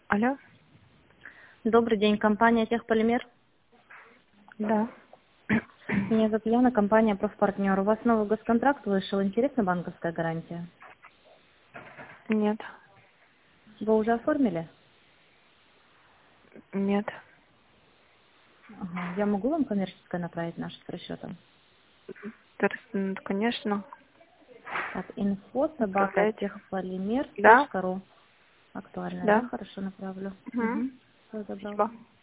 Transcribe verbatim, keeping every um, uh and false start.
Алло? Добрый день, компания Техполимер. Да. Меня зовут Яна, компания Профпартнер. У вас новый госконтракт вышел. Интересна банковская гарантия? Нет. Вы уже оформили? Нет. Ага. Я могу вам коммерческое направить наш с расчетом? Тер- м, Конечно. Так, инфо собака Отправляйте. техполимер Да? точка ру. Актуально, да? Да. Хорошо, направлю. Угу. Угу. Все, забрал. Спасибо.